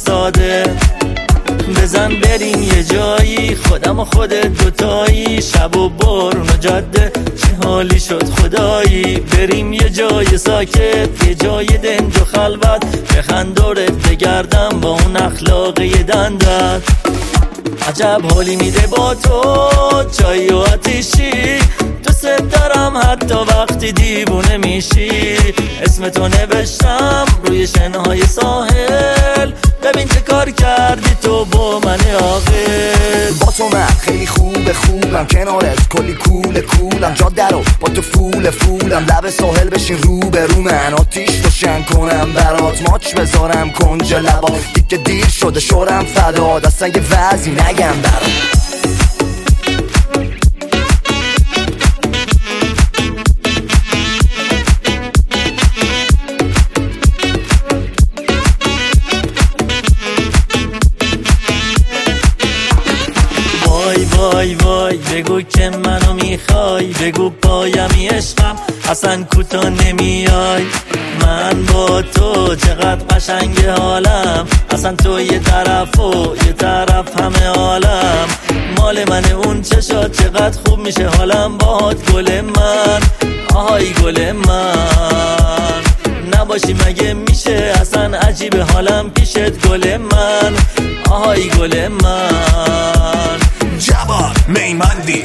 ساده. بزن بریم یه جایی، خودم و خودت دوتایی، شب و بارون و جاده چه حالی شد خدایی. بریم یه جای ساکت، یه جای دنج و خلوت، بخندورت بگردم با اون اخلاق یه دندت. عجب حالی میده با تو چای و آتیشی، دوست دارم حتی وقتی دیوونه میشی. اسم تو نوشتم روی شنهای ساحل، ببین چه کار کردی تو با من عاقل. با تو من خیلی خوبم، کنارت کلی کولم، جاده رو با تو فولم، لب ساحل بشین رو به رو من، آتیش روشن کنم برات، ماچ بذارم کنج لبا، دیگه دیر شده شورم فدا، اصلا یه وضعی نگم برات. وای وای بگو که منو میخوای، بگو پایمی عشقم اصلا کوتا نمیای. من با تو چقدر قشنگ حالم، اصلا تو یه طرف و یه طرف همه عالم. مال من اون چشات چقدر خوب میشه حالم باهات گل من، آهای گل من. نباشی مگه میشه اصلا عجیب حالم پیشت گل من، آهای گل من. جبار میمندی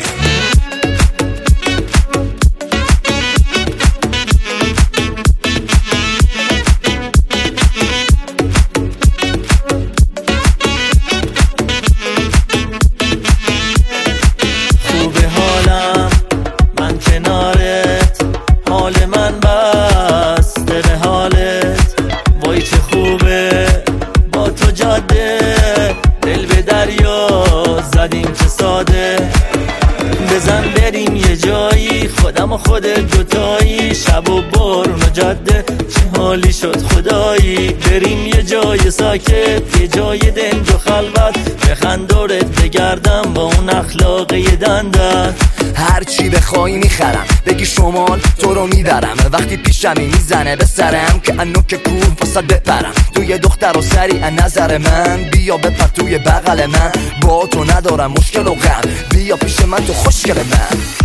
خوبه حالم من کنارت، حال من بسته به حالت. وای چه خوبه با تو جاده، دل به دریا زدیم چه ساده. بزن بریم یه جایی، خودم و خودت دوتایی، شب و بارون و جاده چه حالی شد خدایی. بریم یه جای ساکت، یه جای دنج و خلوت، بخندورت بگردم با اون اخلاق یه دندت. هرچی بخوای میخرم، بگی شمال تو رو میبرم، وقتی پیشمی میزنه به سرم که انوک کور واسد بپرم. تو یه دختر و سری نظر من، بیا بپر توی بغل من، با تو ندارم مشکل و غم، بیا پیش من تو خوشگل من.